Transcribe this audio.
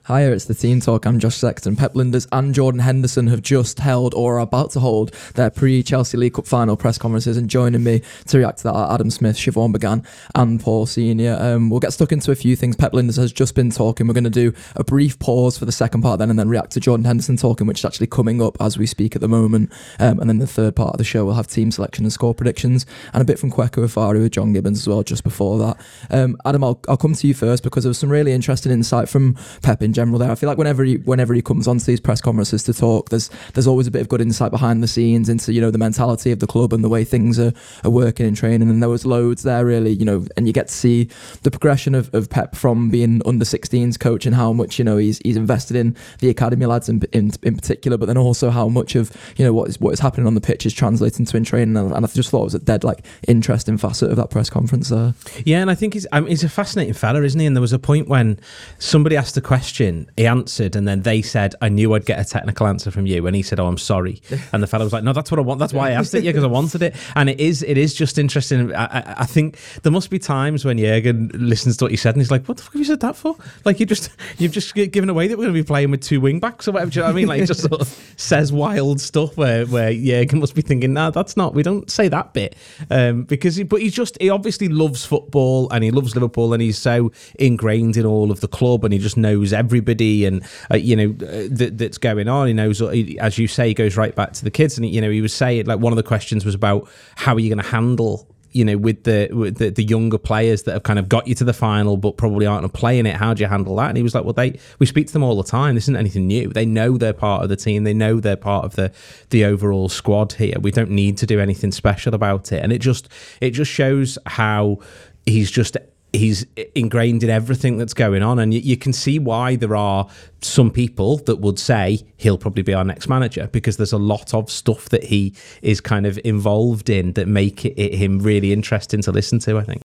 Hiya, it's the Team Talk. I'm Josh Sexton. Pep Lijnders and Jordan Henderson have just held or are about to hold their pre-Chelsea League Cup final press conferences, and joining me to react to that are Adam Smith, Siobhan Began and Paul Senior. We'll get stuck into a few things. Pep Lijnders has just been talking. We're going to do a brief pause for the second part then, and then react to Jordan Henderson talking, which is actually coming up as we speak at the moment. And then the third part of the show, we'll have team selection and score predictions, and a bit from Kweku Afari with John Gibbons as well just before that. Adam, I'll come to you first because there was some really interesting insight from Pep in general there. I feel like whenever he comes onto these press conferences to talk, there's always a bit of good insight behind the scenes into, you know, the mentality of the club and the way things are working in training, and there was loads there really, you know, and you get to see the progression of Pep from being under 16s coach and how much, you know, he's invested in the academy lads in particular, but then also how much of, you know, what is happening on the pitch is translating to in training, and I just thought it was a dead interesting facet of that press conference there. Yeah, and I think he's a fascinating fella, isn't he? And there was a point when somebody asked a question, he answered, and then they said, I knew I'd get a technical answer from you, and he said, oh, I'm sorry. And the fella was like, no, that's what I want, that's why I asked it, yeah, because I wanted it. And it is just interesting. I think there must be times when Jurgen listens to what you said and he's like, what the fuck have you said that for? Like, you've just given away that we're going to be playing with two wing backs or whatever. Do you know what I mean? Like, just sort of says wild stuff where Jurgen must be thinking, nah, that's not, we don't say that bit. Because he obviously loves football and he loves Liverpool, and he's so ingrained in all of the club, and he just knows everybody, and that's going on. He knows, as you say, he goes right back to the kids, and he was saying, like, one of the questions was about how are you going to handle, you know, with the younger players that have kind of got you to the final but probably aren't playing it. How do you handle that? And he was like, well, we speak to them all the time. This isn't anything new. They know they're part of the team. They know they're part of the overall squad here. We don't need to do anything special about it. And it just shows how he's ingrained in everything that's going on, and you can see why there are some people that would say he'll probably be our next manager, because there's a lot of stuff that he is kind of involved in that make him really interesting to listen to, I think.